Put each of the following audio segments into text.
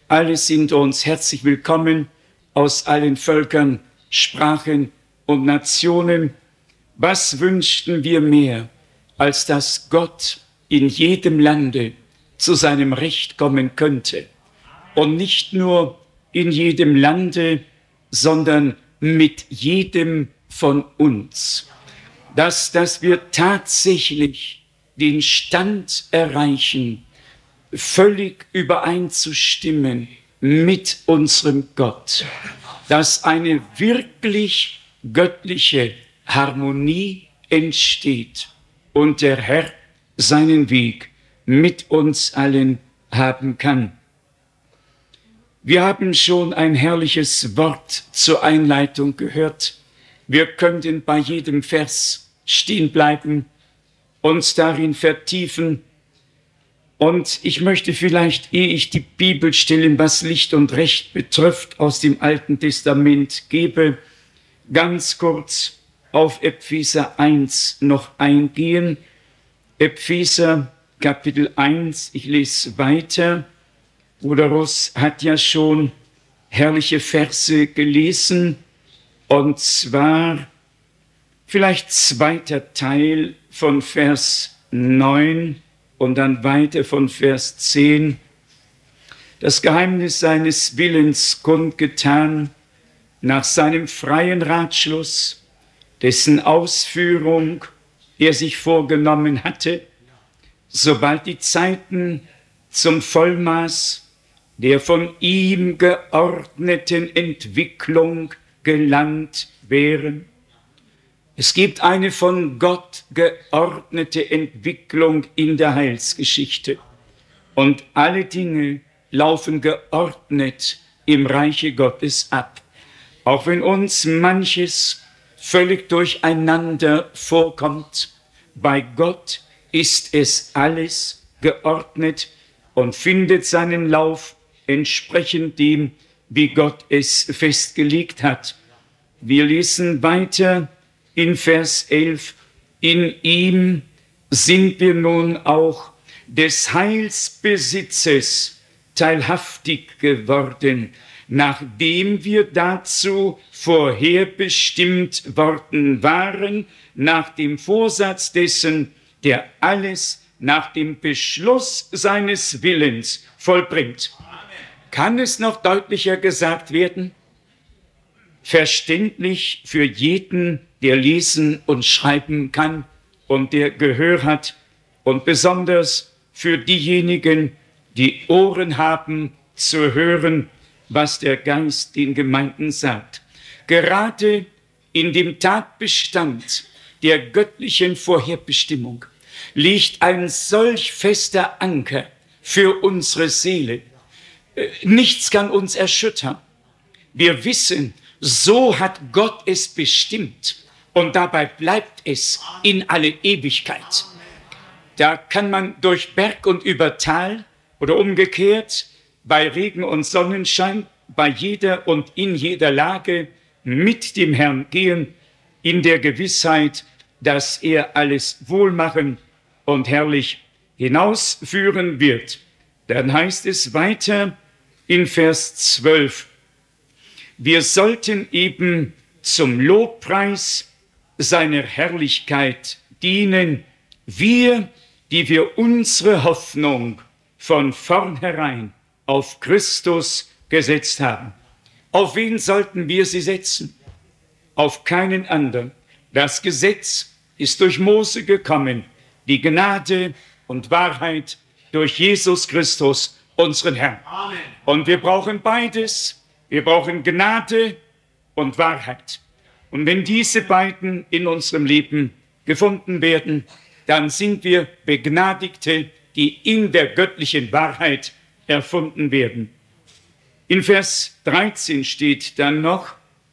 Alle sind uns herzlich willkommen aus allen Völkern, Sprachen und Nationen. Was wünschten wir mehr, als dass Gott in jedem Lande zu seinem Recht kommen könnte? Und nicht nur in jedem Lande, sondern mit jedem von uns. Dass wir tatsächlich den Stand erreichen, völlig übereinzustimmen mit unserem Gott, dass eine wirklich göttliche Harmonie entsteht und der Herr seinen Weg mit uns allen haben kann. Wir haben schon ein herrliches Wort zur Einleitung gehört. Wir könnten bei jedem Vers stehen bleiben, uns darin vertiefen. Und ich möchte vielleicht, ehe ich die Bibelstellen, was Licht und Recht betrifft, aus dem Alten Testament gebe, ganz kurz auf Epheser 1 noch eingehen. Epheser Kapitel 1, ich lese weiter. Bruder Russ hat ja schon herrliche Verse gelesen, und zwar vielleicht zweiter Teil von Vers 9 und dann weiter von Vers 10. Das Geheimnis seines Willens kundgetan, nach seinem freien Ratschluss, dessen Ausführung er sich vorgenommen hatte, sobald die Zeiten zum Vollmaß der von ihm geordneten Entwicklung gelangt wären. Es gibt eine von Gott geordnete Entwicklung in der Heilsgeschichte. Und alle Dinge laufen geordnet im Reiche Gottes ab. Auch wenn uns manches völlig durcheinander vorkommt, bei Gott ist es alles geordnet und findet seinen Lauf entsprechend dem, wie Gott es festgelegt hat. Wir lesen weiter in Vers 11. In ihm sind wir nun auch des Heilsbesitzes teilhaftig geworden, nachdem wir dazu vorherbestimmt worden waren, nach dem Vorsatz dessen, der alles nach dem Beschluss seines Willens vollbringt. Kann es noch deutlicher gesagt werden? Verständlich für jeden, der lesen und schreiben kann und der Gehör hat, und besonders für diejenigen, die Ohren haben zu hören, was der Geist den Gemeinden sagt. Gerade in dem Tatbestand der göttlichen Vorherbestimmung liegt ein solch fester Anker für unsere Seele. Nichts kann uns erschüttern. Wir wissen, so hat Gott es bestimmt, und dabei bleibt es in alle Ewigkeit. Da kann man durch Berg und über Tal oder umgekehrt, bei Regen und Sonnenschein, bei jeder und in jeder Lage mit dem Herrn gehen, in der Gewissheit, dass er alles wohlmachen und herrlich hinausführen wird. Dann heißt es weiter in Vers 12, wir sollten eben zum Lobpreis seiner Herrlichkeit dienen, wir, die wir unsere Hoffnung von vornherein auf Christus gesetzt haben. Auf wen sollten wir sie setzen? Auf keinen anderen. Das Gesetz ist durch Mose gekommen, die Gnade und Wahrheit durch Jesus Christus, unseren Herrn. Amen. Und wir brauchen beides. Wir brauchen Gnade und Wahrheit. Und wenn diese beiden in unserem Leben gefunden werden, dann sind wir Begnadigte, die in der göttlichen Wahrheit erfunden werden. In Vers 13 steht dann noch,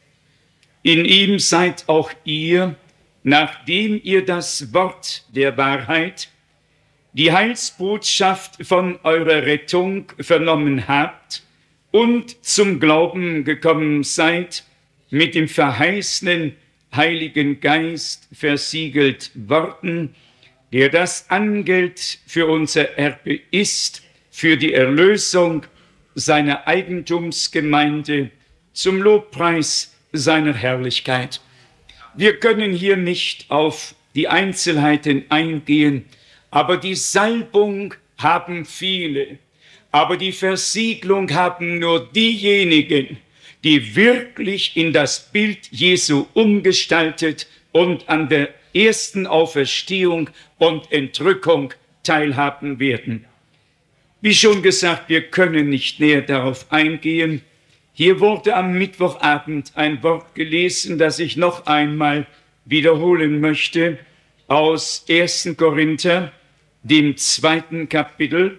in ihm seid auch ihr, nachdem ihr das Wort der Wahrheit, die Heilsbotschaft von eurer Rettung vernommen habt und zum Glauben gekommen seid, mit dem verheißenen Heiligen Geist versiegelt worden, der das Angeld für unser Erbe ist, für die Erlösung seiner Eigentumsgemeinde, zum Lobpreis seiner Herrlichkeit. Wir können hier nicht auf die Einzelheiten eingehen, aber die Salbung haben viele, aber die Versiegelung haben nur diejenigen, die wirklich in das Bild Jesu umgestaltet und an der ersten Auferstehung und Entrückung teilhaben werden. Wie schon gesagt, wir können nicht näher darauf eingehen. Hier wurde am Mittwochabend ein Wort gelesen, das ich noch einmal wiederholen möchte, aus 1. Korinther, dem 2. Kapitel.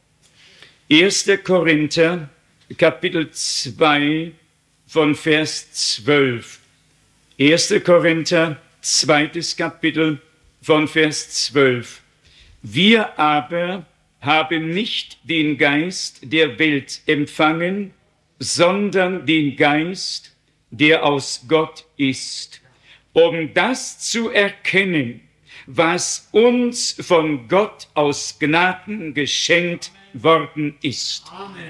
1. Korinther, Kapitel 2, von Vers 12. 1. Korinther, 2. Kapitel, von Vers 12. Wir aber haben nicht den Geist der Welt empfangen, sondern den Geist, der aus Gott ist, um das zu erkennen, was uns von Gott aus Gnaden geschenkt worden ist. Amen.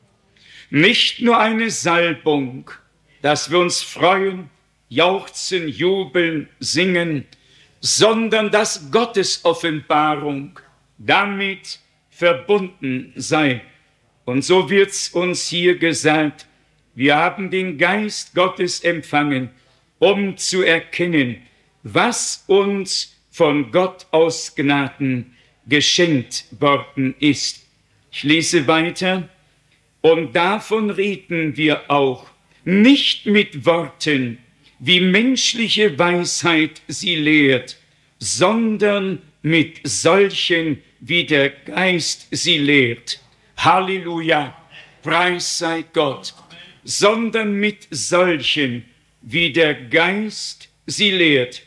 Nicht nur eine Salbung, dass wir uns freuen, jauchzen, jubeln, singen, sondern dass Gottes Offenbarung damit verbunden sei. Und so wird's uns hier gesagt, wir haben den Geist Gottes empfangen, um zu erkennen, was uns von Gott aus Gnaden geschenkt worden ist. Ich lese weiter. Und davon reden wir auch, nicht mit Worten, wie menschliche Weisheit sie lehrt, sondern mit solchen, wie der Geist sie lehrt. Halleluja, Preis sei Gott. Sondern mit solchen, wie der Geist sie lehrt,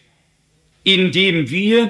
indem wir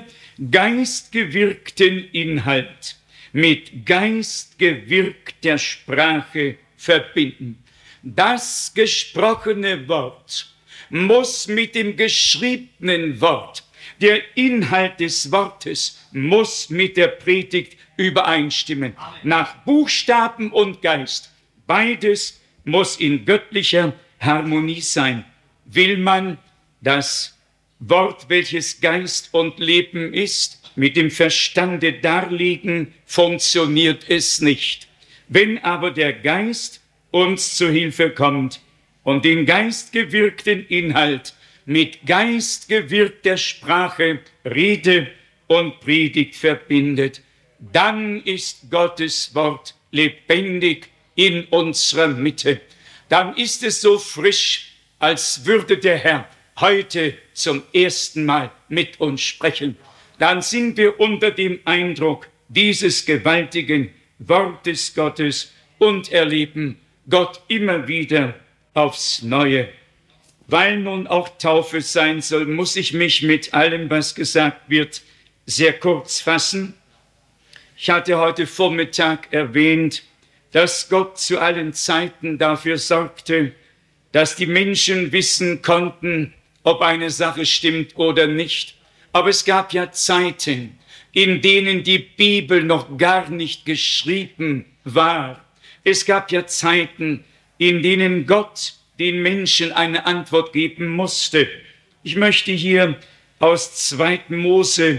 geistgewirkten Inhalt mit geistgewirkter Sprache verbinden. Das gesprochene Wort muss mit dem geschriebenen Wort, der Inhalt des Wortes muss mit der Predigt übereinstimmen. Nach Buchstaben und Geist. Beides muss in göttlicher Harmonie sein. Will man das Wort, welches Geist und Leben ist, mit dem Verstande darlegen, funktioniert es nicht. Wenn aber der Geist uns zu Hilfe kommt und den geistgewirkten Inhalt mit geistgewirkter Sprache, Rede und Predigt verbindet, dann ist Gottes Wort lebendig in unserer Mitte. Dann ist es so frisch, als würde der Herr heute zum ersten Mal mit uns sprechen. Dann sind wir unter dem Eindruck dieses gewaltigen Wortes Gottes und erleben Gott immer wieder aufs Neue. Weil nun auch Taufe sein soll, muss ich mich mit allem, was gesagt wird, sehr kurz fassen. Ich hatte heute Vormittag erwähnt, dass Gott zu allen Zeiten dafür sorgte, dass die Menschen wissen konnten, ob eine Sache stimmt oder nicht. Aber es gab ja Zeiten, in denen die Bibel noch gar nicht geschrieben war. Es gab ja Zeiten, in denen Gott den Menschen eine Antwort geben musste. Ich möchte hier aus 2. Mose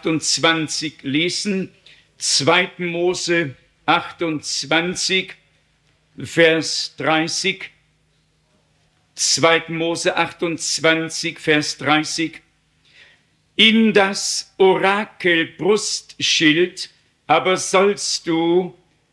28 lesen. 2. Mose 28, Vers 30. 2. Mose 28, Vers 30. In das Orakel Brustschild aber sollst du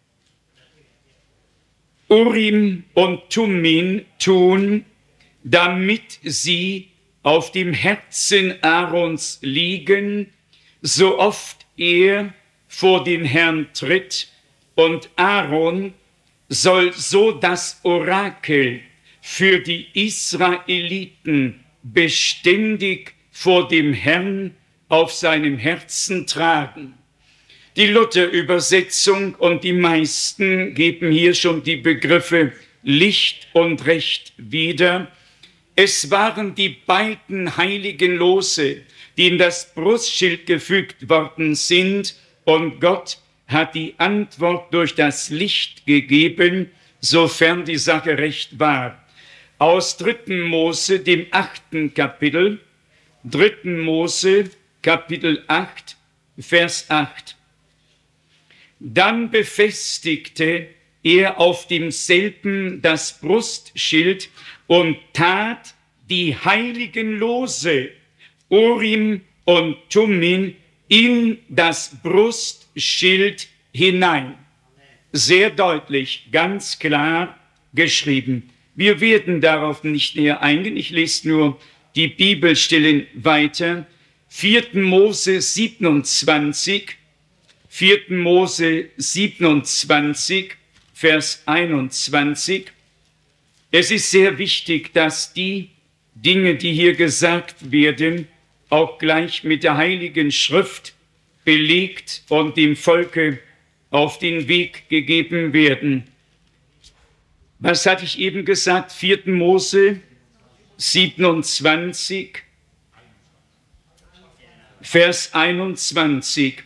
Urim und Tummin tun, damit sie auf dem Herzen Aarons liegen, so oft er vor den Herrn tritt, und Aaron soll so das Orakel für die Israeliten beständig vor dem Herrn auf seinem Herzen tragen. Die Luther-Übersetzung und die meisten geben hier schon die Begriffe Licht und Recht wieder. Es waren die beiden heiligen Lose, die in das Brustschild gefügt worden sind, und Gott hat die Antwort durch das Licht gegeben, sofern die Sache recht war. Aus 3. Mose, dem 8. Kapitel, 3. Mose, Kapitel 8, Vers 8. Dann befestigte er auf demselben das Brustschild und tat die heiligen Lose, Urim und Thummim, in das Brustschild hinein. Sehr deutlich, ganz klar geschrieben. Wir werden darauf nicht näher eingehen. Ich lese nur die Bibelstellen weiter. 4. Mose 27, 4. Mose 27, Vers 21. Es ist sehr wichtig, dass die Dinge, die hier gesagt werden, auch gleich mit der Heiligen Schrift belegt und dem Volke auf den Weg gegeben werden. Was hatte ich eben gesagt? 4. Mose 27, Vers 21.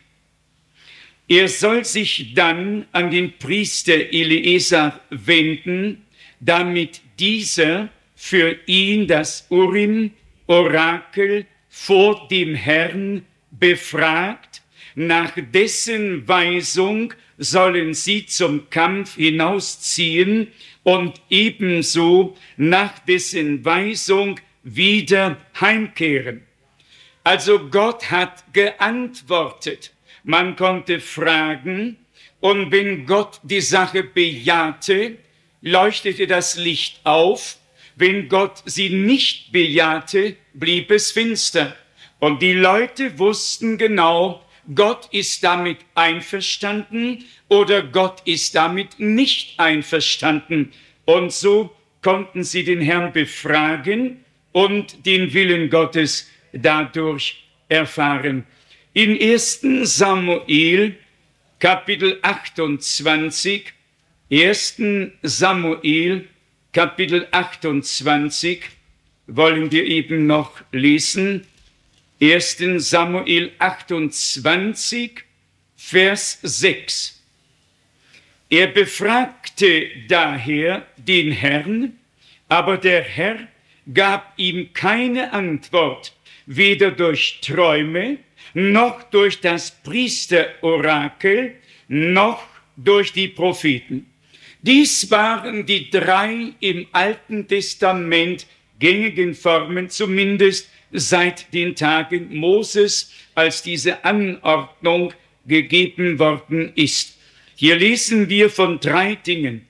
Er soll sich dann an den Priester Eliezer wenden, damit dieser für ihn das Urim-Orakel vor dem Herrn befragt. Nach dessen Weisung sollen sie zum Kampf hinausziehen und ebenso nach dessen Weisung wieder heimkehren. Also Gott hat geantwortet. Man konnte fragen, und wenn Gott die Sache bejahte, leuchtete das Licht auf. Wenn Gott sie nicht bejahte, blieb es finster. Und die Leute wussten genau, Gott ist damit einverstanden oder Gott ist damit nicht einverstanden. Und so konnten sie den Herrn befragen und den Willen Gottes dadurch erfahren. In 1. Samuel, Kapitel 28, 1. Samuel, Kapitel 28, wollen wir eben noch lesen. 1. Samuel 28, Vers 6. Er befragte daher den Herrn, aber der Herr gab ihm keine Antwort, weder durch Träume, noch durch das Priesterorakel, noch durch die Propheten. Dies waren die 3 im Alten Testament gängigen Formen, zumindest seit den Tagen Moses, als diese Anordnung gegeben worden ist. Hier lesen wir von 3 Dingen.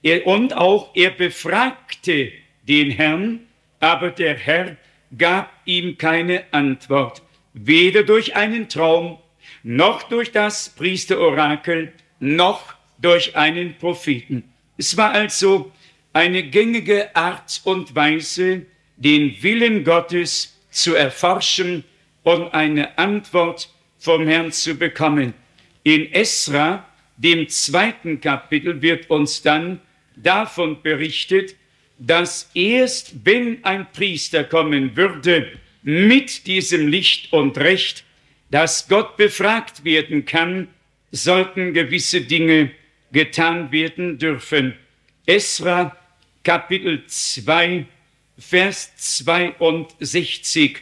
Er befragte den Herrn, aber der Herr gab ihm keine Antwort. Weder durch einen Traum, noch durch das Priesterorakel, noch durch einen Propheten. Es war also eine gängige Art und Weise, den Willen Gottes zu erforschen und eine Antwort vom Herrn zu bekommen. In Esra, dem 2. Kapitel, wird uns dann davon berichtet, dass erst wenn ein Priester kommen würde mit diesem Licht und Recht, dass Gott befragt werden kann, sollten gewisse Dinge getan werden dürfen. Esra, Kapitel 2, Vers 62.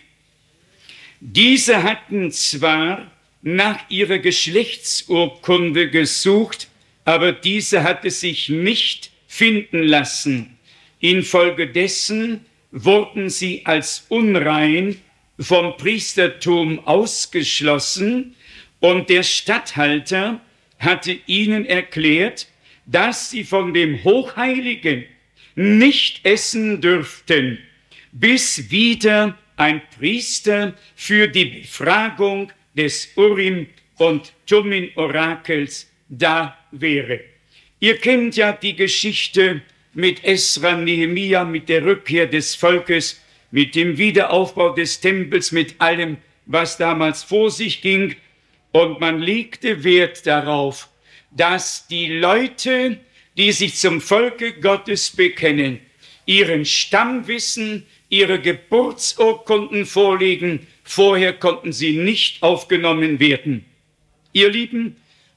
Diese hatten zwar nach ihrer Geschlechtsurkunde gesucht, aber diese hatte sich nicht finden lassen. Infolgedessen wurden sie als unrein vom Priestertum ausgeschlossen und der Statthalter hatte ihnen erklärt, dass sie von dem Hochheiligen nicht essen dürften, bis wieder ein Priester für die Befragung des Urim- und Thummim-Orakels da wäre. Ihr kennt ja die Geschichte mit Esra, Nehemia, mit der Rückkehr des Volkes, mit dem Wiederaufbau des Tempels, mit allem, was damals vor sich ging. Und man legte Wert darauf, dass die Leute, die sich zum Volke Gottes bekennen, ihren Stamm wissen, ihre Geburtsurkunden vorlegen. Vorher konnten sie nicht aufgenommen werden. Ihr Lieben,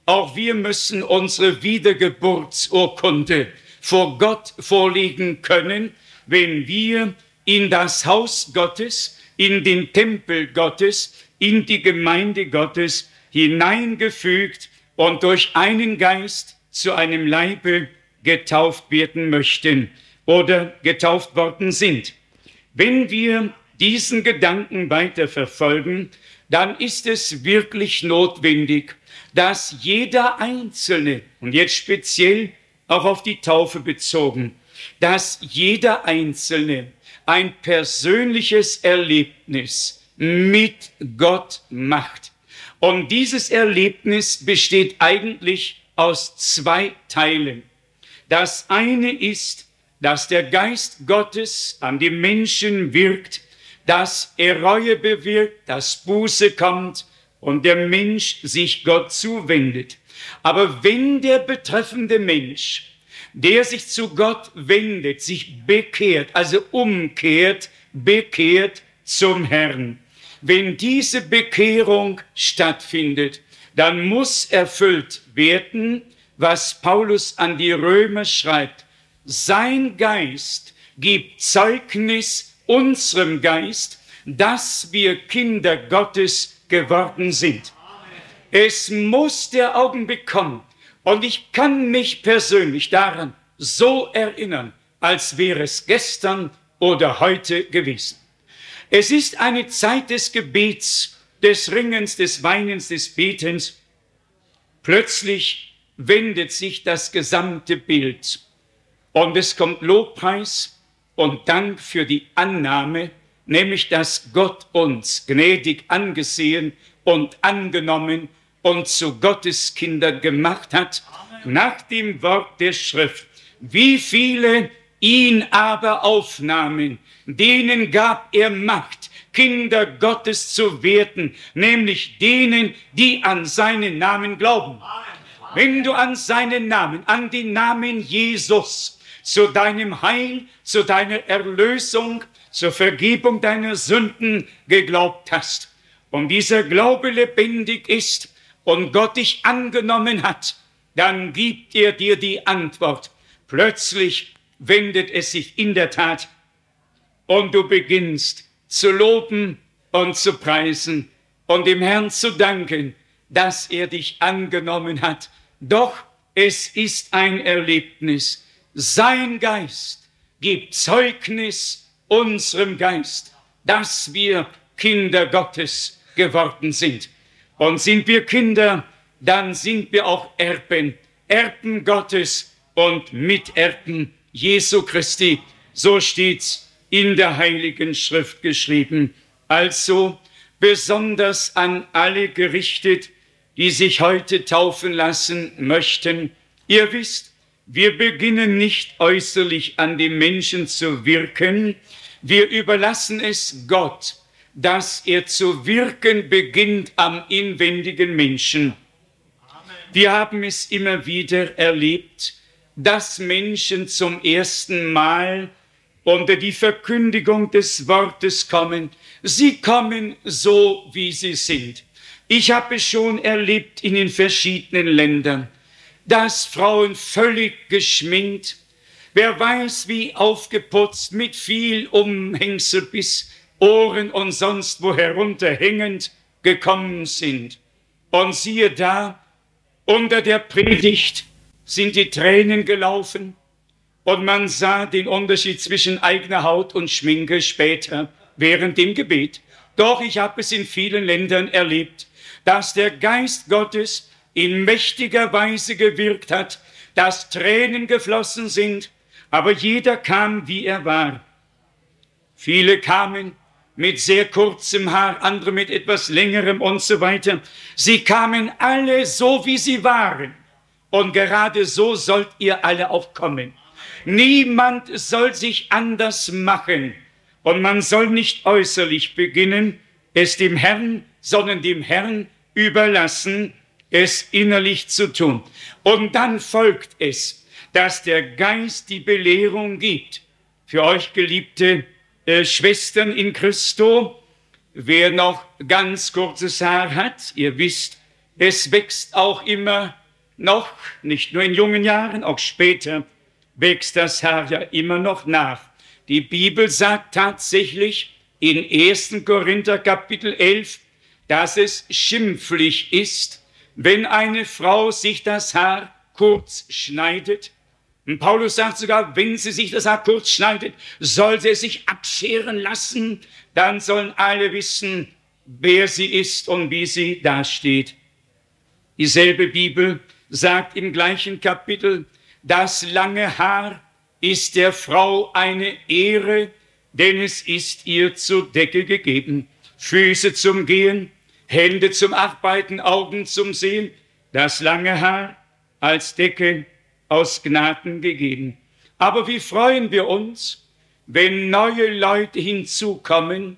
Auch wir müssen unsere Wiedergeburtsurkunde vor Gott vorlegen können, wenn wir in das Haus Gottes, in den Tempel Gottes, in die Gemeinde Gottes hineingefügt und durch einen Geist zu einem Leibe getauft werden möchten oder getauft worden sind. Wenn wir diesen Gedanken weiter verfolgen, dann ist es wirklich notwendig, dass jeder Einzelne, und jetzt speziell auch auf die Taufe bezogen, dass jeder Einzelne ein persönliches Erlebnis mit Gott macht. Und dieses Erlebnis besteht eigentlich aus zwei Teilen. Das eine ist, dass der Geist Gottes an die Menschen wirkt, dass er Reue bewirkt, dass Buße kommt und der Mensch sich Gott zuwendet. Aber wenn der betreffende Mensch, der sich zu Gott wendet, sich bekehrt, also umkehrt, bekehrt zum Herrn, wenn diese Bekehrung stattfindet, dann muss erfüllt werden, was Paulus an die Römer schreibt. Sein Geist gibt Zeugnis unserem Geist, dass wir Kinder Gottes geworden sind. Es muss der Augenblick kommen. Und ich kann mich persönlich daran so erinnern, als wäre es gestern oder heute gewesen. Es ist eine Zeit des Gebets, des Ringens, des Weinens, des Betens. Plötzlich wendet sich das gesamte Bild und es kommt Lobpreis und Dank für die Annahme, nämlich dass Gott uns gnädig angesehen und angenommen und zu Gottes Kinder gemacht hat, nach dem Wort der Schrift. Wie viele ihn aber aufnahmen, denen gab er Macht, Kinder Gottes zu werden, nämlich denen, die an seinen Namen glauben. Wenn du an seinen Namen, an den Namen Jesus, zu deinem Heil, zu deiner Erlösung, zur Vergebung deiner Sünden geglaubt hast und dieser Glaube lebendig ist und Gott dich angenommen hat, dann gibt er dir die Antwort. Plötzlich wendet es sich in der Tat und du beginnst zu loben und zu preisen und dem Herrn zu danken, dass er dich angenommen hat. Doch es ist ein Erlebnis. Sein Geist gibt Zeugnis unserem Geist, dass wir Kinder Gottes geworden sind. Und sind wir Kinder, dann sind wir auch Erben, Erben Gottes und Miterben Jesu Christi. So steht's in der Heiligen Schrift geschrieben. Also besonders an alle gerichtet, die sich heute taufen lassen möchten. Ihr wisst, wir beginnen nicht äußerlich an den Menschen zu wirken. Wir überlassen es Gott, dass er zu wirken beginnt am inwendigen Menschen. Wir haben es immer wieder erlebt, dass Menschen zum ersten Mal unter die Verkündigung des Wortes kommen. Sie kommen so, wie sie sind. Ich habe es schon erlebt in den verschiedenen Ländern, dass Frauen völlig geschminkt, wer weiß wie aufgeputzt, mit viel Umhängsel bis Ohren und sonst wo herunterhängend gekommen sind. Und siehe da, unter der Predigt sind die Tränen gelaufen und man sah den Unterschied zwischen eigener Haut und Schminke später während dem Gebet. Doch ich habe es in vielen Ländern erlebt, dass der Geist Gottes in mächtiger Weise gewirkt hat, dass Tränen geflossen sind, aber jeder kam, wie er war. Viele kamen mit sehr kurzem Haar, andere mit etwas längerem und so weiter. Sie kamen alle so, wie sie waren. Und gerade so sollt ihr alle auch kommen. Niemand soll sich anders machen. Und man soll nicht äußerlich beginnen, es dem Herrn, sondern dem Herrn überlassen, es innerlich zu tun. Und dann folgt es, dass der Geist die Belehrung gibt. Für euch, geliebte Schwestern in Christo, wer noch ganz kurzes Haar hat, ihr wisst, Es wächst auch immer noch, nicht nur in jungen Jahren, auch später wächst das Haar ja immer noch nach. Die Bibel sagt tatsächlich in 1. Korinther Kapitel 11, dass es schimpflich ist, wenn eine Frau sich das Haar kurz schneidet. Und Paulus sagt sogar, wenn sie sich das Haar kurz schneidet, soll sie es sich abscheren lassen. Dann sollen alle wissen, wer sie ist und wie sie dasteht. Dieselbe Bibel sagt im gleichen Kapitel, das lange Haar ist der Frau eine Ehre, denn es ist ihr zur Decke gegeben. Füße zum Gehen, Hände zum Arbeiten, Augen zum Sehen, das lange Haar als Decke aus Gnaden gegeben. Aber wie freuen wir uns, wenn neue Leute hinzukommen,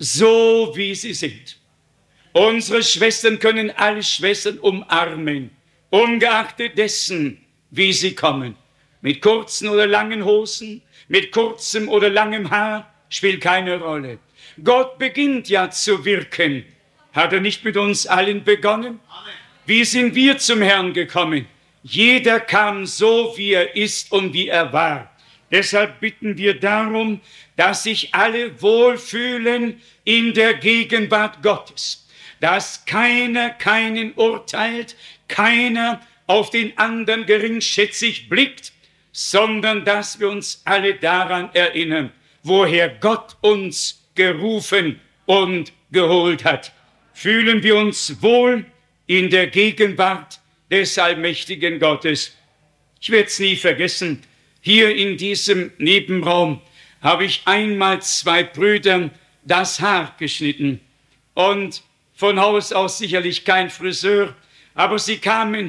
so wie sie sind. Unsere Schwestern können alle Schwestern umarmen, ungeachtet dessen, wie sie kommen. Mit kurzen oder langen Hosen, mit kurzem oder langem Haar, spielt keine Rolle. Gott beginnt ja zu wirken. Hat er nicht mit uns allen begonnen? Wie sind wir zum Herrn gekommen? Jeder kam so, wie er ist und wie er war. Deshalb bitten wir darum, dass sich alle wohlfühlen in der Gegenwart Gottes. Dass keiner keinen urteilt, keiner auf den anderen geringschätzig blickt, sondern dass wir uns alle daran erinnern, woher Gott uns gerufen und geholt hat. Fühlen wir uns wohl in der Gegenwart des allmächtigen Gottes. Ich werde es nie vergessen, hier in diesem Nebenraum habe ich einmal 2 Brüdern das Haar geschnitten. Und von Haus aus sicherlich kein Friseur, aber sie kamen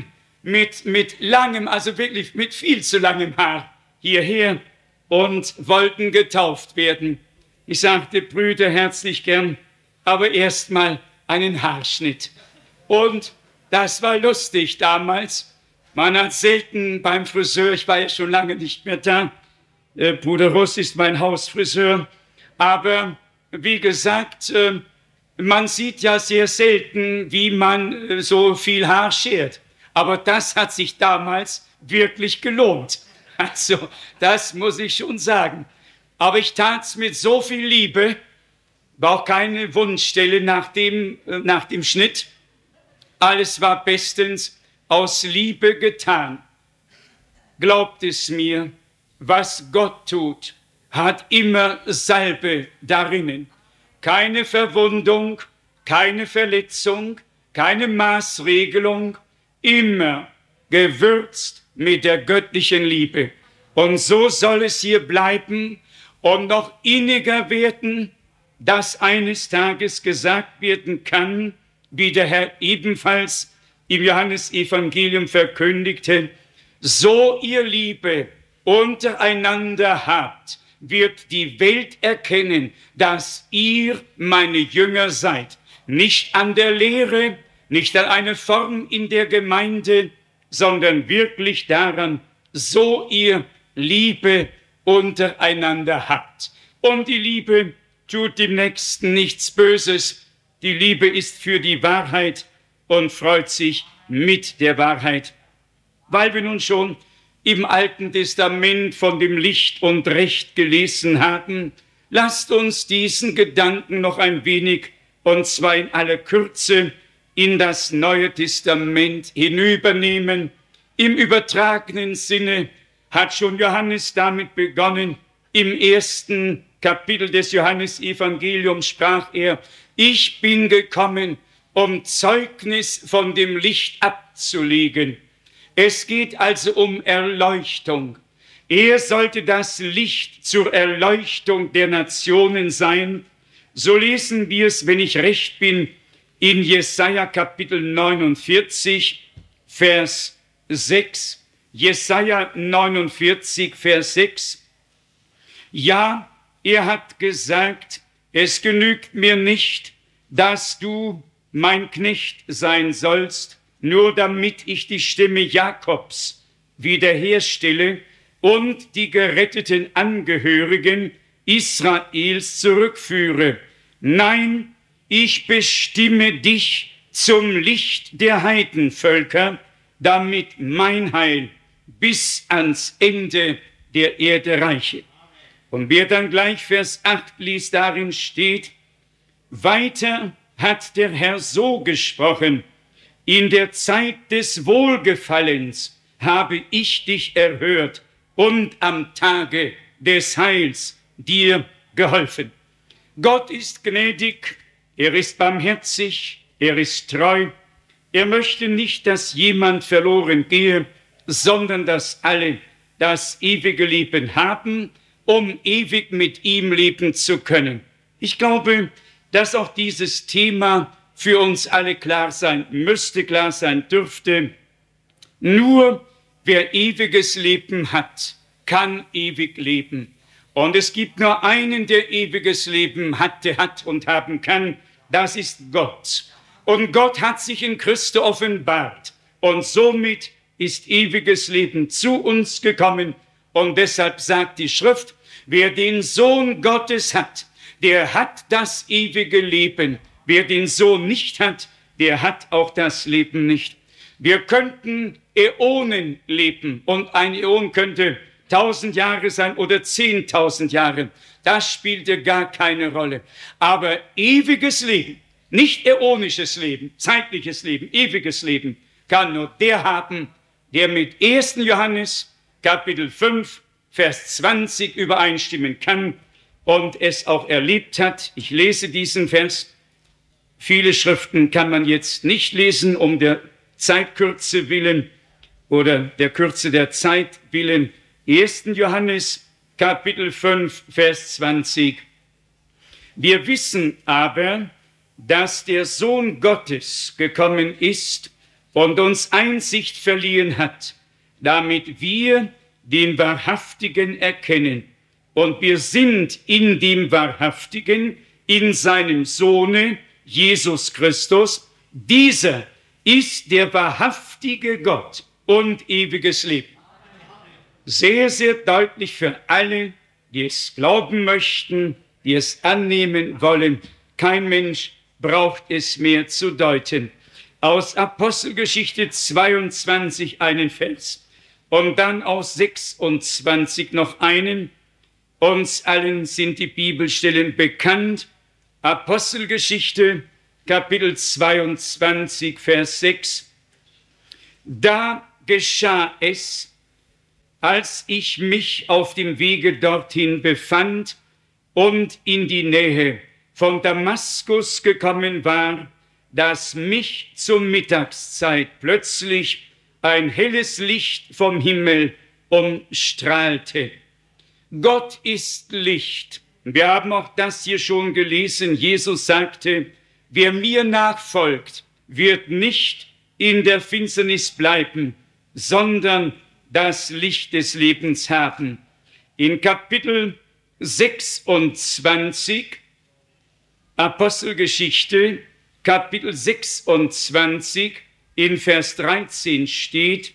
mit langem, also wirklich mit viel zu langem Haar hierher und wollten getauft werden. Ich sagte, Brüder, herzlich gern, aber erst mal einen Haarschnitt. Und das war lustig damals. Man hat selten beim Friseur, ich war ja schon lange nicht mehr da, Bruder Russ ist mein Hausfriseur, aber wie gesagt, man sieht ja sehr selten, wie man so viel Haar schert. Aber das hat sich damals wirklich gelohnt. Also, das muss ich schon sagen. Aber ich tat es mit so viel Liebe, war auch keine Wunschstelle nach dem Schnitt. Alles war bestens aus Liebe getan. Glaubt es mir, was Gott tut, hat immer Salbe darinnen. Keine Verwundung, keine Verletzung, keine Maßregelung, immer gewürzt mit der göttlichen Liebe. Und so soll es hier bleiben und noch inniger werden, dass eines Tages gesagt werden kann, wie der Herr ebenfalls im Johannesevangelium verkündigte, so ihr Liebe untereinander habt, wird die Welt erkennen, dass ihr meine Jünger seid. Nicht an der Lehre, nicht an einer Form in der Gemeinde, sondern wirklich daran, so ihr Liebe untereinander habt. Und die Liebe tut dem Nächsten nichts Böses. Die Liebe ist für die Wahrheit und freut sich mit der Wahrheit. Weil wir nun schon im Alten Testament von dem Licht und Recht gelesen haben, lasst uns diesen Gedanken noch ein wenig, und zwar in aller Kürze, in das Neue Testament hinübernehmen. Im übertragenen Sinne hat schon Johannes damit begonnen. Im 1. Kapitel des Johannesevangeliums sprach er, ich bin gekommen, um Zeugnis von dem Licht abzulegen. Es geht also um Erleuchtung. Er sollte das Licht zur Erleuchtung der Nationen sein. So lesen wir es, wenn ich recht bin, in Jesaja Kapitel 49, Vers 6. Jesaja 49, Vers 6. Ja, er hat gesagt, es genügt mir nicht, dass du mein Knecht sein sollst, nur damit ich die Stimme Jakobs wiederherstelle und die geretteten Angehörigen Israels zurückführe. Nein, ich bestimme dich zum Licht der Heidenvölker, damit mein Heil bis ans Ende der Erde reiche. Und wer dann gleich Vers 8 liest, darin steht: Weiter hat der Herr so gesprochen: In der Zeit des Wohlgefallens habe ich dich erhört und am Tage des Heils dir geholfen. Gott ist gnädig, er ist barmherzig, er ist treu. Er möchte nicht, dass jemand verloren gehe, sondern dass alle das ewige Leben haben, um ewig mit ihm leben zu können. Ich glaube, dass auch dieses Thema für uns alle klar sein müsste, klar sein dürfte. Nur wer ewiges Leben hat, kann ewig leben. Und es gibt nur einen, der ewiges Leben hatte, hat und haben kann. Das ist Gott. Und Gott hat sich in Christus offenbart. Und somit ist ewiges Leben zu uns gekommen. Und deshalb sagt die Schrift, wer den Sohn Gottes hat, der hat das ewige Leben. Wer den Sohn nicht hat, der hat auch das Leben nicht. Wir könnten Äonen leben und ein Äon könnte 1000 Jahre sein oder 10.000 Jahre. Das spielte gar keine Rolle. Aber ewiges Leben, nicht äonisches Leben, zeitliches Leben, ewiges Leben, kann nur der haben, der mit 1. Johannes Kapitel 5, Vers 20 übereinstimmen kann und es auch erlebt hat. Ich lese diesen Vers. Viele Schriften kann man jetzt nicht lesen, um der Zeitkürze willen oder der Kürze der Zeit willen. 1. Johannes Kapitel 5, Vers 20. Wir wissen aber, dass der Sohn Gottes gekommen ist und uns Einsicht verliehen hat, damit wir den Wahrhaftigen erkennen. Und wir sind in dem Wahrhaftigen, in seinem Sohne, Jesus Christus. Dieser ist der wahrhaftige Gott und ewiges Leben. Sehr, sehr deutlich für alle, die es glauben möchten, die es annehmen wollen. Kein Mensch braucht es mehr zu deuten. Aus Apostelgeschichte 22 einen Vers und dann aus 26 noch einen. Uns allen sind die Bibelstellen bekannt. Apostelgeschichte, Kapitel 22, Vers 6. Da geschah es, als ich mich auf dem Wege dorthin befand und in die Nähe von Damaskus gekommen war, dass mich zur Mittagszeit plötzlich ein helles Licht vom Himmel umstrahlte. Gott ist Licht. Wir haben auch das hier schon gelesen. Jesus sagte, wer mir nachfolgt, wird nicht in der Finsternis bleiben, sondern das Licht des Lebens haben. In Kapitel 26, Apostelgeschichte, Kapitel 26, in Vers 13 steht,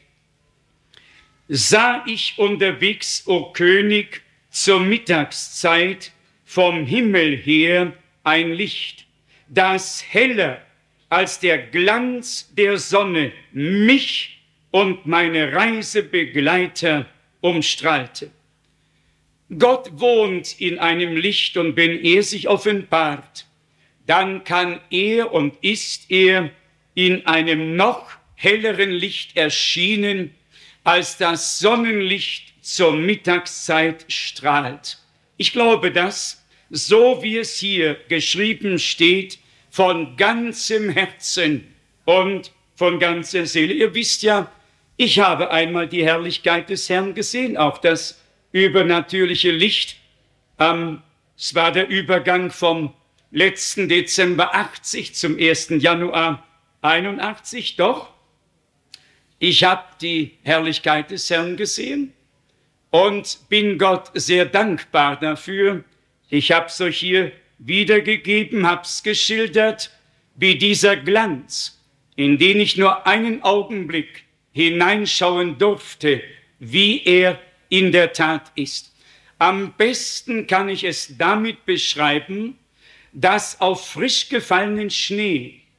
sah ich unterwegs, o König, zur Mittagszeit vom Himmel her ein Licht, das heller als der Glanz der Sonne mich und meine Reisebegleiter umstrahlte. Gott wohnt in einem Licht und wenn er sich offenbart, dann kann er und ist er in einem noch helleren Licht erschienen, als das Sonnenlicht zur Mittagszeit strahlt. Ich glaube das, so wie es hier geschrieben steht, von ganzem Herzen und von ganzer Seele. Ihr wisst ja, ich habe einmal die Herrlichkeit des Herrn gesehen, auch das übernatürliche Licht. Es war der Übergang vom letzten Dezember 80 zum 1. Januar 81, doch ich habe die Herrlichkeit des Herrn gesehen und bin Gott sehr dankbar dafür. Ich habe es euch hier wiedergegeben, habe es geschildert, wie dieser Glanz, in den ich nur einen Augenblick hineinschauen durfte, wie er in der Tat ist. Am besten kann ich es damit beschreiben, dass auf frisch gefallenen Schnee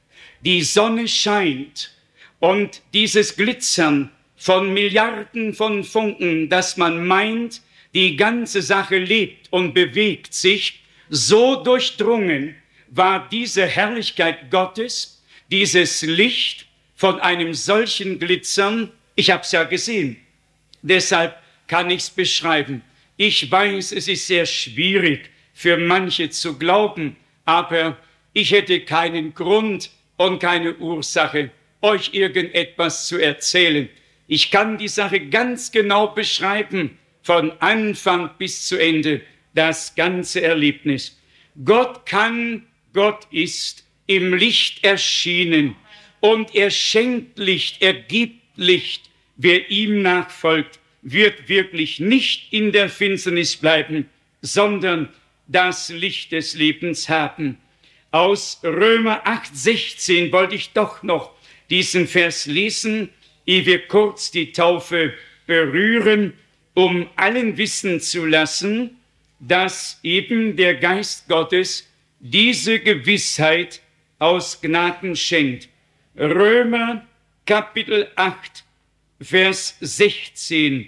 die Sonne scheint und dieses Glitzern von Milliarden von Funken, dass man meint, die ganze Sache lebt und bewegt sich, so durchdrungen war diese Herrlichkeit Gottes, dieses Licht von einem solchen Glitzern. Ich habe es ja gesehen, deshalb kann ich es beschreiben. Ich weiß, es ist sehr schwierig für manche zu glauben, aber ich hätte keinen Grund und keine Ursache, euch irgendetwas zu erzählen. Ich kann die Sache ganz genau beschreiben, von Anfang bis zu Ende, das ganze Erlebnis. Gott kann, Gott ist im Licht erschienen und er schenkt Licht, er gibt Licht. Wer ihm nachfolgt, wird wirklich nicht in der Finsternis bleiben, sondern das Licht des Lebens haben. Aus Römer 8,16 wollte ich doch noch diesen Vers lesen, ehe wir kurz die Taufe berühren, um allen wissen zu lassen, dass eben der Geist Gottes diese Gewissheit aus Gnaden schenkt. Römer Kapitel 8, Vers 16.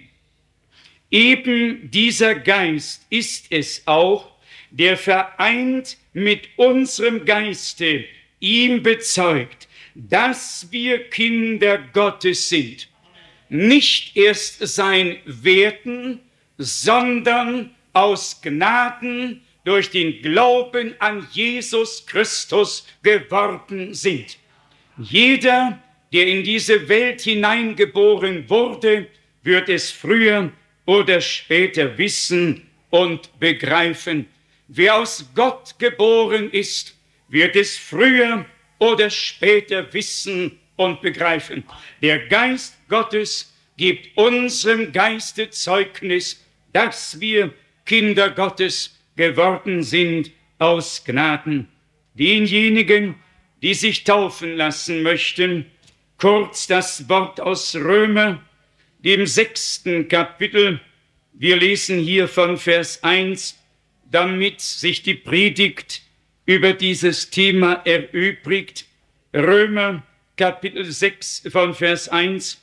Eben dieser Geist ist es auch, der vereint mit unserem Geiste ihm bezeugt, dass wir Kinder Gottes sind. Nicht erst sein werden, sondern aus Gnaden durch den Glauben an Jesus Christus geworden sind. Jeder, der in diese Welt hineingeboren wurde, wird es früher oder später wissen und begreifen. Wer aus Gott geboren ist, wird es früher oder später wissen und begreifen. Der Geist Gottes gibt unserem Geiste Zeugnis, dass wir Kinder Gottes geworden sind aus Gnaden. Denjenigen, die sich taufen lassen möchten, kurz das Wort aus Römer, dem 6. Kapitel. Wir lesen hier von Vers 1, damit sich die Predigt über dieses Thema erübrigt. Römer Kapitel 6 von Vers 1.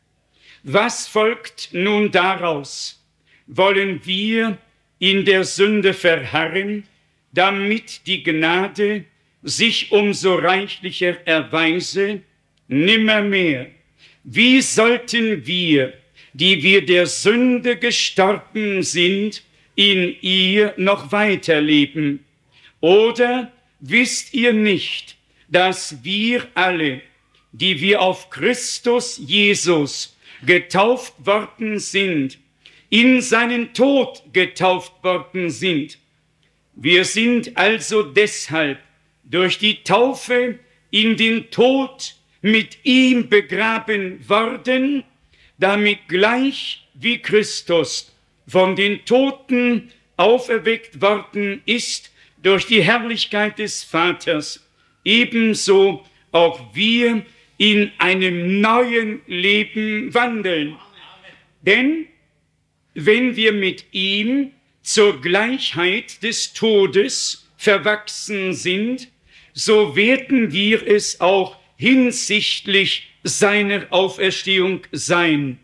Was folgt nun daraus? Wollen wir in der Sünde verharren, damit die Gnade sich umso reichlicher erweise? Nimmermehr. Wie sollten wir, die wir der Sünde gestorben sind, in ihr noch weiterleben? Oder wisst ihr nicht, dass wir alle, die wir auf Christus Jesus getauft worden sind, in seinen Tod getauft worden sind? Wir sind also deshalb durch die Taufe in den Tod mit ihm begraben worden, damit gleich wie Christus von den Toten auferweckt worden ist durch die Herrlichkeit des Vaters, ebenso auch wir in einem neuen Leben wandeln. Denn wenn wir mit ihm zur Gleichheit des Todes verwachsen sind, so werden wir es auch hinsichtlich seiner Auferstehung sein.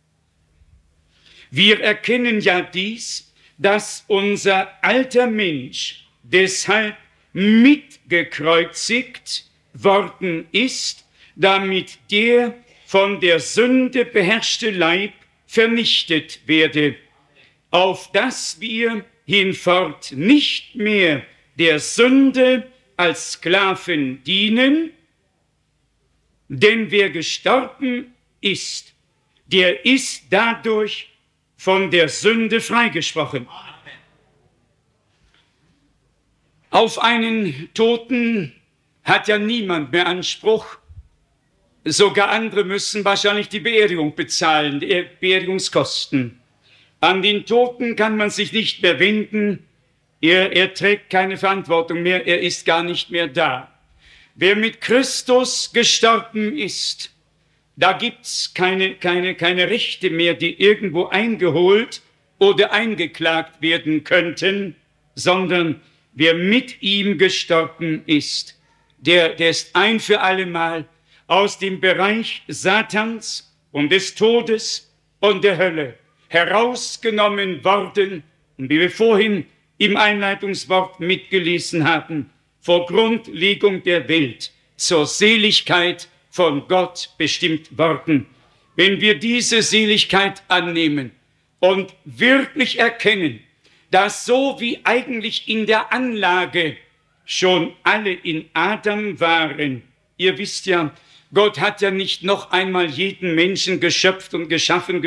Wir erkennen ja dies, dass unser alter Mensch deshalb mitgekreuzigt worden ist, damit der von der Sünde beherrschte Leib vernichtet werde, auf dass wir hinfort nicht mehr der Sünde als Sklaven dienen, denn wer gestorben ist, der ist dadurch von der Sünde freigesprochen. Auf einen Toten hat ja niemand mehr Anspruch. Sogar andere müssen wahrscheinlich die Beerdigung bezahlen, die Beerdigungskosten. An den Toten kann man sich nicht mehr wenden. Er trägt keine Verantwortung mehr, er ist gar nicht mehr da. Wer mit Christus gestorben ist, da gibt's keine Rechte mehr, die irgendwo eingeholt oder eingeklagt werden könnten, sondern wer mit ihm gestorben ist, der ist ein für allemal aus dem Bereich Satans und des Todes und der Hölle herausgenommen worden. Und wie wir vorhin im Einleitungswort mitgelesen haben, vor Grundlegung der Welt zur Seligkeit von Gott bestimmt worden. Wenn wir diese Seligkeit annehmen und wirklich erkennen, dass so wie eigentlich in der Anlage schon alle in Adam waren. Ihr wisst ja, Gott hat ja nicht noch einmal jeden Menschen geschöpft und geschaffen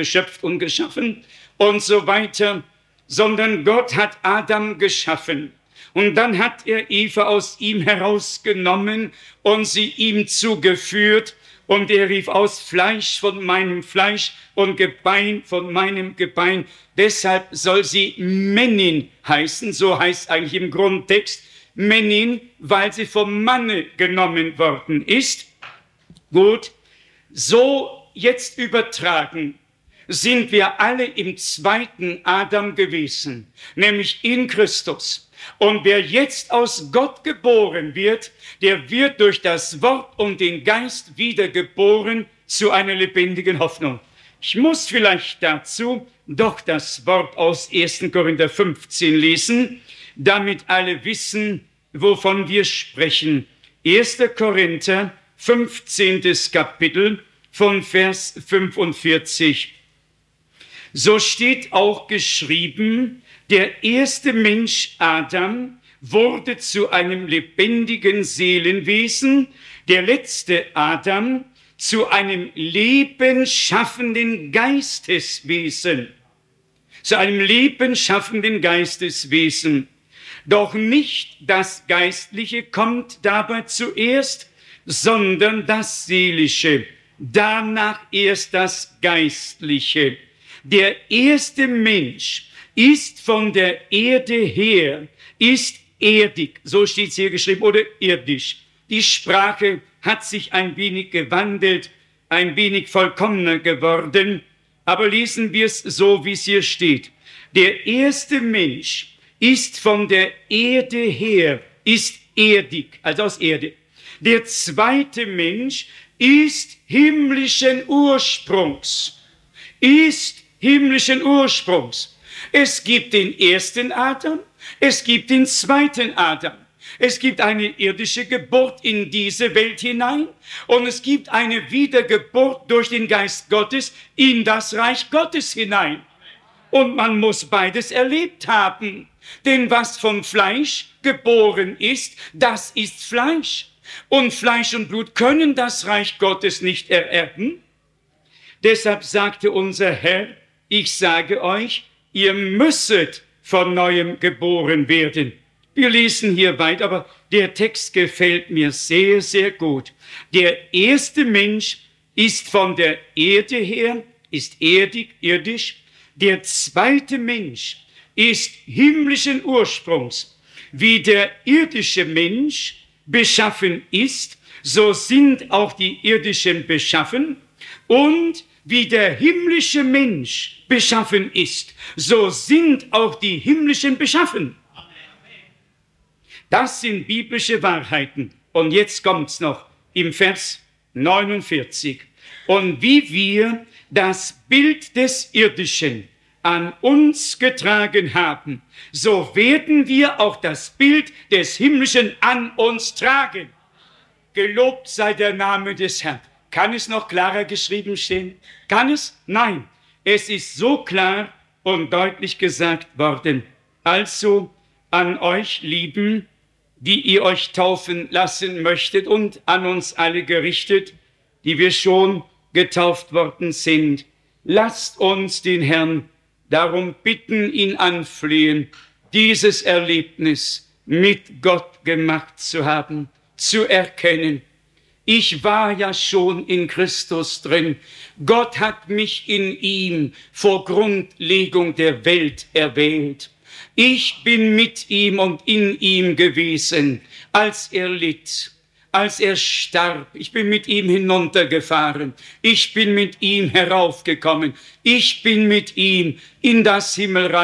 und so weiter, sondern Gott hat Adam geschaffen. Und dann hat er Eva aus ihm herausgenommen und sie ihm zugeführt. Und er rief aus, Fleisch von meinem Fleisch und Gebein von meinem Gebein. Deshalb soll sie Männin heißen, so heißt eigentlich im Grundtext Männin, weil sie vom Manne genommen worden ist. Gut, so jetzt übertragen sind wir alle im zweiten Adam gewesen, nämlich in Christus. Und wer jetzt aus Gott geboren wird, der wird durch das Wort und den Geist wiedergeboren zu einer lebendigen Hoffnung. Ich muss vielleicht dazu doch das Wort aus 1. Korinther 15 lesen, damit alle wissen, wovon wir sprechen. 1. Korinther 15. Kapitel von Vers 45. So steht auch geschrieben, der erste Mensch Adam wurde zu einem lebendigen Seelenwesen, der letzte Adam zu einem lebensschaffenden Geisteswesen. Zu einem lebensschaffenden Geisteswesen. Doch nicht das Geistliche kommt dabei zuerst, sondern das Seelische. Danach erst das Geistliche. Der erste Mensch ist von der Erde her, ist erdig, so steht es hier geschrieben, oder irdisch. Die Sprache hat sich ein wenig gewandelt, ein wenig vollkommener geworden, aber lesen wir es so, wie es hier steht. Der erste Mensch ist von der Erde her, ist erdig, also aus Erde. Der zweite Mensch ist himmlischen Ursprungs, Es gibt den ersten Adam, es gibt den zweiten Adam. Es gibt eine irdische Geburt in diese Welt hinein und es gibt eine Wiedergeburt durch den Geist Gottes in das Reich Gottes hinein. Und man muss beides erlebt haben. Denn was vom Fleisch geboren ist, das ist Fleisch. Und Fleisch und Blut können das Reich Gottes nicht ererben. Deshalb sagte unser Herr, ich sage euch, ihr müsset von Neuem geboren werden. Wir lesen hier weit, aber der Text gefällt mir sehr, sehr gut. Der erste Mensch ist von der Erde her, ist erdig, irdisch. Der zweite Mensch ist himmlischen Ursprungs. Wie der irdische Mensch beschaffen ist, so sind auch die irdischen beschaffen. Und wie der himmlische Mensch beschaffen ist, so sind auch die himmlischen beschaffen. Das sind biblische Wahrheiten. Und jetzt kommt's noch im Vers 49. Und wie wir das Bild des Irdischen an uns getragen haben, so werden wir auch das Bild des Himmlischen an uns tragen. Gelobt sei der Name des Herrn. Kann es noch klarer geschrieben stehen? Kann es? Nein. Es ist so klar und deutlich gesagt worden. Also an euch Lieben, die ihr euch taufen lassen möchtet und an uns alle gerichtet, die wir schon getauft worden sind. Lasst uns den Herrn darum bitten, ihn anflehen, dieses Erlebnis mit Gott gemacht zu haben, zu erkennen. Ich war ja schon in Christus drin. Gott hat mich in ihm vor Grundlegung der Welt erwählt. Ich bin mit ihm und in ihm gewesen, als er litt, als er starb. Ich bin mit ihm hinuntergefahren. Ich bin mit ihm heraufgekommen. Ich bin mit ihm in das Himmelreich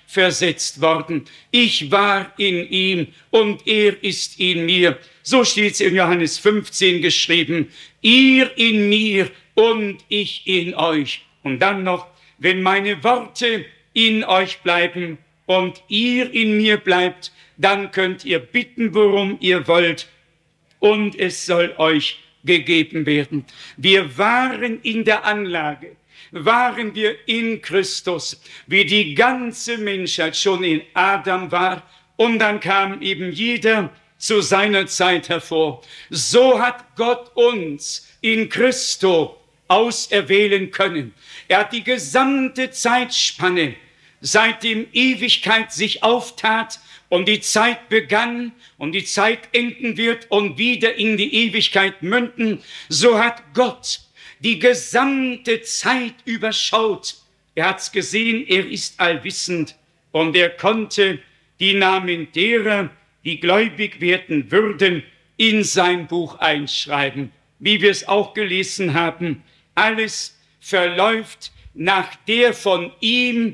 versetzt worden. Ich war in ihm und er ist in mir. So steht es in Johannes 15 geschrieben. Ihr in mir und ich in euch. Und dann noch, wenn meine Worte in euch bleiben und ihr in mir bleibt, dann könnt ihr bitten, worum ihr wollt, und es soll euch gegeben werden. Wir waren in der Anlage, waren wir in Christus, wie die ganze Menschheit schon in Adam war, und dann kam eben jeder zu seiner Zeit hervor. So hat Gott uns in Christo auserwählen können. Er hat die gesamte Zeitspanne, seitdem Ewigkeit sich auftat und die Zeit begann und die Zeit enden wird und wieder in die Ewigkeit münden, so hat Gott die gesamte Zeit überschaut. Er hat's gesehen, er ist allwissend und er konnte die Namen derer, die gläubig werden würden, in sein Buch einschreiben. Wie wir es auch gelesen haben, alles verläuft nach der von ihm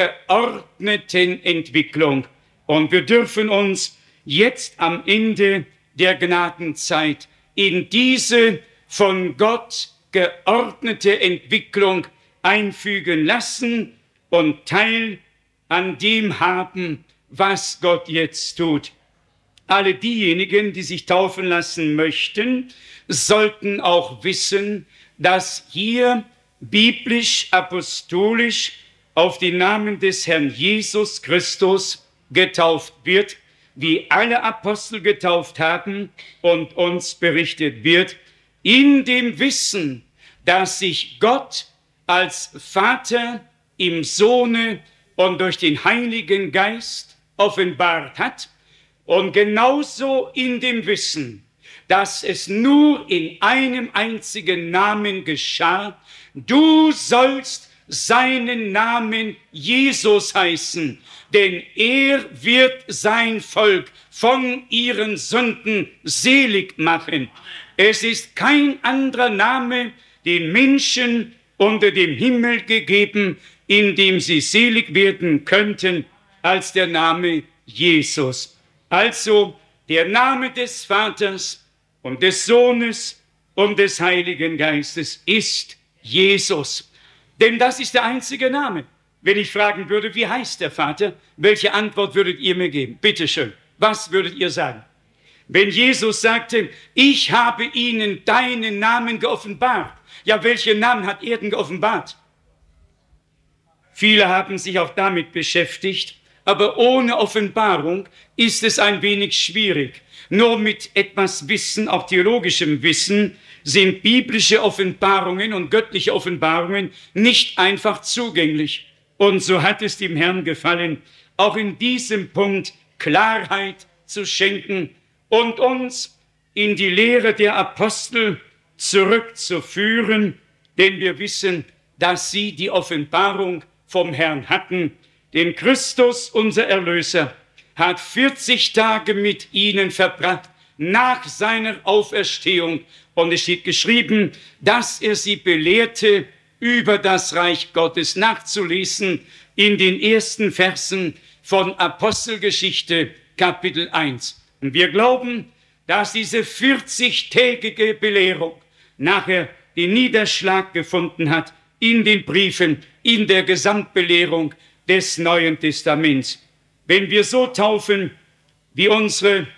geordneten Entwicklung. Und wir dürfen uns jetzt am Ende der Gnadenzeit in diese von Gott geordnete Entwicklung einfügen lassen und Teil an dem haben, was Gott jetzt tut. Alle diejenigen, die sich taufen lassen möchten, sollten auch wissen, dass hier biblisch, apostolisch auf den Namen des Herrn Jesus Christus getauft wird, wie alle Apostel getauft haben und uns berichtet wird, in dem Wissen, dass sich Gott als Vater im Sohne und durch den Heiligen Geist offenbart hat, und genauso in dem Wissen, dass es nur in einem einzigen Namen geschah: Du sollst seinen Namen Jesus heißen, denn er wird sein Volk von ihren Sünden selig machen. Es ist kein anderer Name den Menschen unter dem Himmel gegeben, in dem sie selig werden könnten, als der Name Jesus. Also der Name des Vaters und des Sohnes und des Heiligen Geistes ist Jesus. Denn das ist der einzige Name. Wenn ich fragen würde, wie heißt der Vater, welche Antwort würdet ihr mir geben? Bitte schön, was würdet ihr sagen? Wenn Jesus sagte, ich habe ihnen deinen Namen geoffenbart. Ja, welchen Namen hat er denn geoffenbart? Viele haben sich auch damit beschäftigt, aber ohne Offenbarung ist es ein wenig schwierig. Nur mit etwas Wissen, auch theologischem Wissen, sind biblische Offenbarungen und göttliche Offenbarungen nicht einfach zugänglich. Und so hat es dem Herrn gefallen, auch in diesem Punkt Klarheit zu schenken und uns in die Lehre der Apostel zurückzuführen, denn wir wissen, dass sie die Offenbarung vom Herrn hatten. Denn Christus, unser Erlöser, hat 40 Tage mit ihnen verbracht nach seiner Auferstehung. Und es steht geschrieben, dass er sie belehrte, über das Reich Gottes nachzulesen in den ersten Versen von Apostelgeschichte Kapitel 1. Und wir glauben, dass diese 40-tägige Belehrung nachher den Niederschlag gefunden hat in den Briefen, in der Gesamtbelehrung des Neuen Testaments. Wenn wir so taufen, wie unsere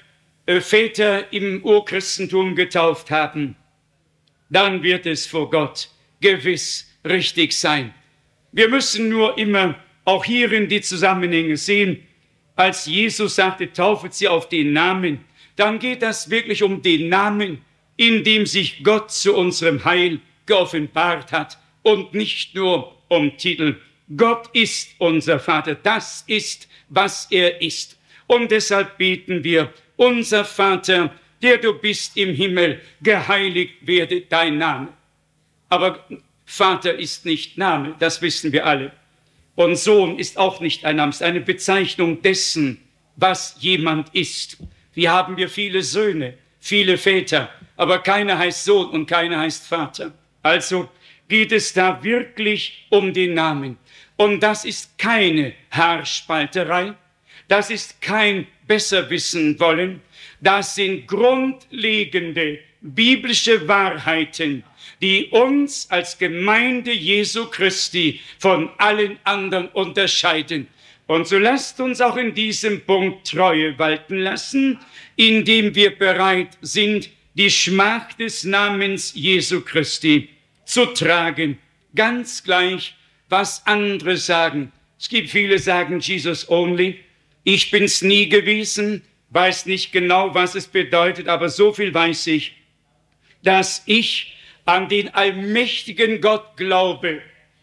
Väter im Urchristentum getauft haben, dann wird es vor Gott gewiss richtig sein. Wir müssen nur immer auch hierin die Zusammenhänge sehen. Als Jesus sagte, taufet sie auf den Namen, dann geht das wirklich um den Namen, in dem sich Gott zu unserem Heil geoffenbart hat und nicht nur um Titel. Gott ist unser Vater, das ist, was er ist. Und deshalb beten wir, unser Vater, der du bist im Himmel, geheiligt werde dein Name. Aber Vater ist nicht Name, das wissen wir alle. Und Sohn ist auch nicht ein Name, es ist eine Bezeichnung dessen, was jemand ist. Hier haben wir viele Söhne, viele Väter, aber keiner heißt Sohn und keiner heißt Vater. Also geht es da wirklich um den Namen. Und das ist keine Haarspalterei, das ist kein Besserwissen wollen, das sind grundlegende biblische Wahrheiten, die uns als Gemeinde Jesu Christi von allen anderen unterscheiden. Und so lasst uns auch in diesem Punkt Treue walten lassen, indem wir bereit sind, die Schmach des Namens Jesu Christi zu tragen, ganz gleich, was andere sagen. Es gibt viele, sagen Jesus only. Ich bin's nie gewesen, weiß nicht genau, was es bedeutet, aber so viel weiß ich, dass ich an den allmächtigen Gott glaube,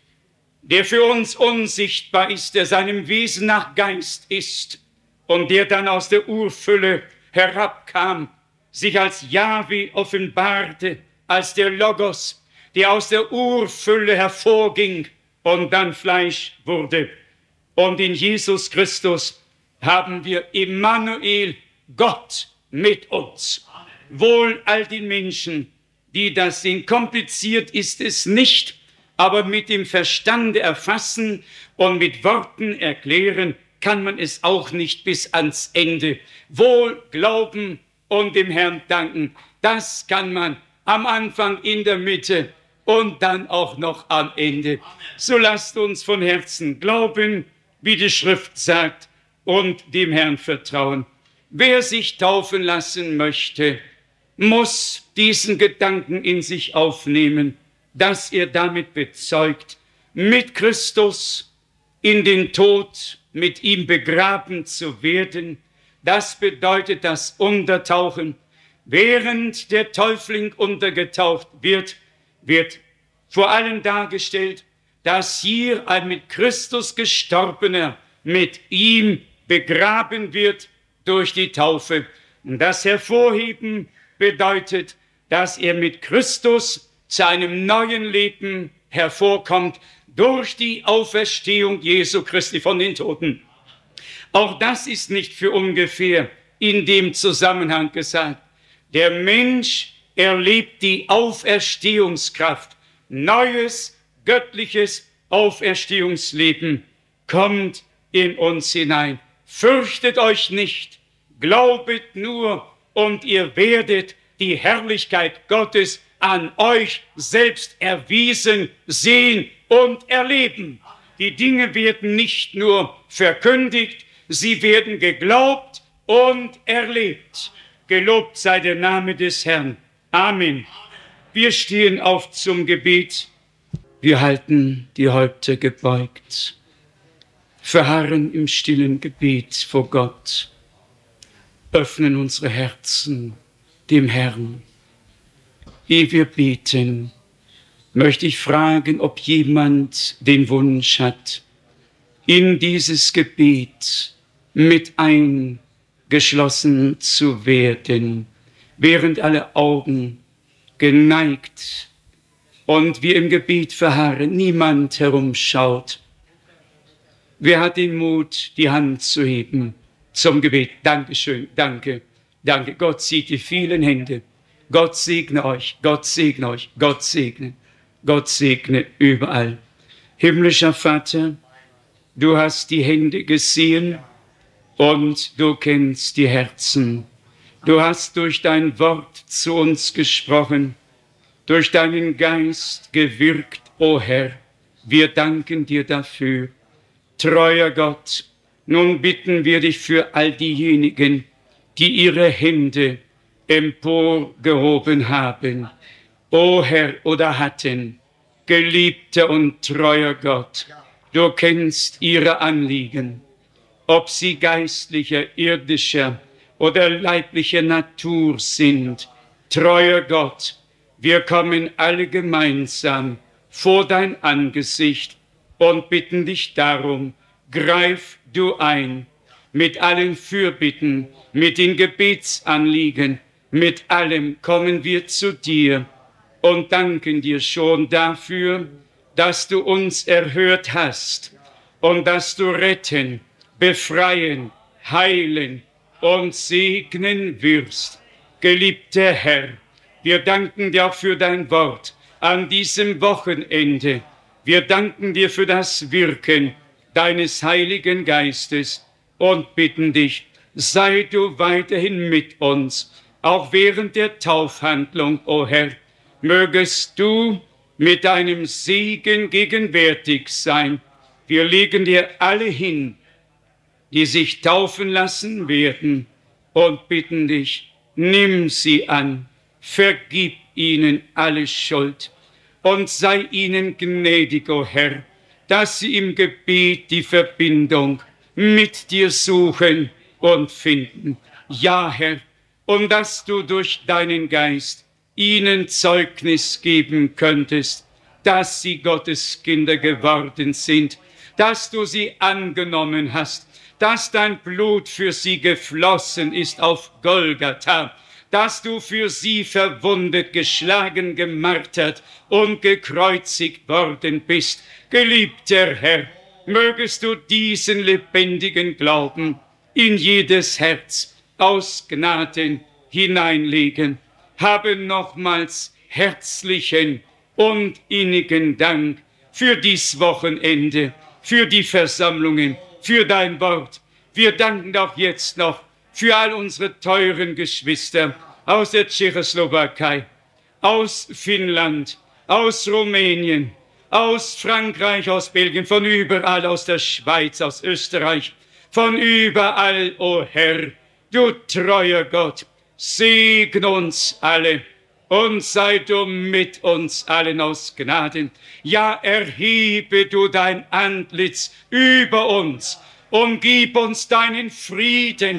der für uns unsichtbar ist, der seinem Wesen nach Geist ist und der dann aus der Urfülle herabkam, sich als Jahwe offenbarte, als der Logos, der aus der Urfülle hervorging und dann Fleisch wurde. Und in Jesus Christus haben wir Emmanuel, Gott mit uns. Wohl all den Menschen, die das sehen. Kompliziert ist es nicht, aber mit dem Verstande erfassen und mit Worten erklären kann man es auch nicht bis ans Ende. Wohl glauben und dem Herrn danken, das kann man am Anfang, in der Mitte und dann auch noch am Ende. So lasst uns von Herzen glauben, wie die Schrift sagt, und dem Herrn vertrauen. Wer sich taufen lassen möchte, muss diesen Gedanken in sich aufnehmen, dass er damit bezeugt, mit Christus in den Tod, mit ihm begraben zu werden. Das bedeutet das Untertauchen. Während der Täufling untergetaucht wird, wird vor allem dargestellt, dass hier ein mit Christus Gestorbener mit ihm begraben wird durch die Taufe. Und das Hervorheben bedeutet, dass er mit Christus zu einem neuen Leben hervorkommt durch die Auferstehung Jesu Christi von den Toten. Auch das ist nicht für ungefähr in dem Zusammenhang gesagt. Der Mensch erlebt die Auferstehungskraft. Neues, göttliches Auferstehungsleben kommt in uns hinein. Fürchtet euch nicht, glaubet nur und ihr werdet die Herrlichkeit Gottes an euch selbst erwiesen, sehen und erleben. Die Dinge werden nicht nur verkündigt, sie werden geglaubt und erlebt. Gelobt sei der Name des Herrn. Amen. Wir stehen auf zum Gebet. Wir halten die Häupter gebeugt, verharren im stillen Gebet vor Gott, öffnen unsere Herzen dem Herrn. Ehe wir beten, möchte ich fragen, ob jemand den Wunsch hat, in dieses Gebet mit eingeschlossen zu werden, während alle Augen geneigt und wir im Gebet verharren, niemand herumschaut. Wer hat den Mut, die Hand zu heben zum Gebet? Dankeschön, danke, danke. Gott sieht die vielen Hände. Gott segne euch, Gott segne euch, Gott segne überall. Himmlischer Vater, du hast die Hände gesehen und du kennst die Herzen. Du hast durch dein Wort zu uns gesprochen, durch deinen Geist gewirkt, o Herr. Wir danken dir dafür. Treuer Gott, nun bitten wir dich für all diejenigen, die ihre Hände emporgehoben haben. O Herr, oder hatten, geliebter und treuer Gott, du kennst ihre Anliegen, ob sie geistlicher, irdischer oder leiblicher Natur sind. Treuer Gott, wir kommen alle gemeinsam vor dein Angesicht und bitten dich darum, greif du ein mit allen Fürbitten, mit den Gebetsanliegen, mit allem kommen wir zu dir und danken dir schon dafür, dass du uns erhört hast und dass du retten, befreien, heilen und segnen wirst. Geliebter Herr, wir danken dir auch für dein Wort an diesem Wochenende, Wir danken dir für das Wirken deines Heiligen Geistes und bitten dich, sei du weiterhin mit uns, auch während der Taufhandlung, o Herr. Mögest du mit deinem Segen gegenwärtig sein. Wir legen dir alle hin, die sich taufen lassen werden, und bitten dich, nimm sie an, vergib ihnen alle Schuld und sei ihnen gnädig, o Herr, dass sie im Gebet die Verbindung mit dir suchen und finden. Ja, Herr, und dass du durch deinen Geist ihnen Zeugnis geben könntest, dass sie Gottes Kinder geworden sind, dass du sie angenommen hast, dass dein Blut für sie geflossen ist auf Golgatha, dass du für sie verwundet, geschlagen, gemartert und gekreuzigt worden bist. Geliebter Herr, mögest du diesen lebendigen Glauben in jedes Herz aus Gnaden hineinlegen. Habe nochmals herzlichen und innigen Dank für dies Wochenende, für die Versammlungen, für dein Wort. Wir danken auch jetzt noch für all unsere teuren Geschwister aus der Tschechoslowakei, aus Finnland, aus Rumänien, aus Frankreich, aus Belgien, von überall, aus der Schweiz, aus Österreich, von überall, o Herr, du treuer Gott, segne uns alle und sei du mit uns allen aus Gnaden. Ja, erhebe du dein Antlitz über uns und gib uns deinen Frieden,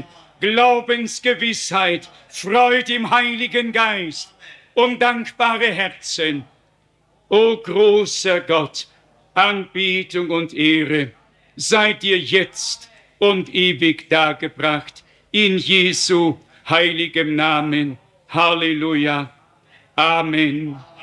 Glaubensgewissheit, Freude im Heiligen Geist und dankbare Herzen. O großer Gott, Anbetung und Ehre sei dir jetzt und ewig dargebracht, in Jesu heiligem Namen. Halleluja. Amen.